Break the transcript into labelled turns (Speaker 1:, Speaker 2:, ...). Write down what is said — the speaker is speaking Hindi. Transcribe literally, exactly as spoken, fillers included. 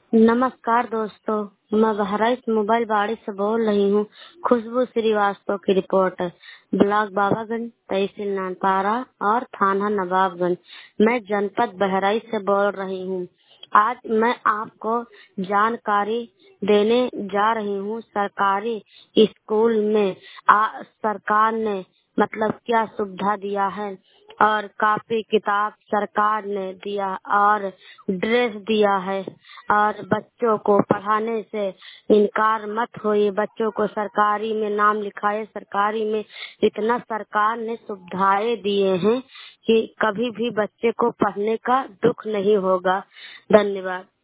Speaker 1: नमस्कार दोस्तों, मैं बहराइच मोबाइल बाड़ी से बोल रही हूँ। खुशबू श्रीवास्तव की रिपोर्ट है। ब्लॉक बाबागंज, तहसील नानपारा और थाना नवाबगंज। मैं जनपद बहराइच से बोल रही हूँ। आज मैं आपको जानकारी देने जा रही हूँ। सरकारी स्कूल में आ, सरकार ने मतलब क्या सुविधा दिया है और कॉपी किताब सरकार ने दिया और ड्रेस दिया है। और बच्चों को पढ़ाने से इनकार मत होइए, बच्चों को सरकारी में नाम लिखाए। सरकारी में इतना सरकार ने सुविधाएं दिए हैं कि कभी भी बच्चे को पढ़ने का दुख नहीं होगा। धन्यवाद।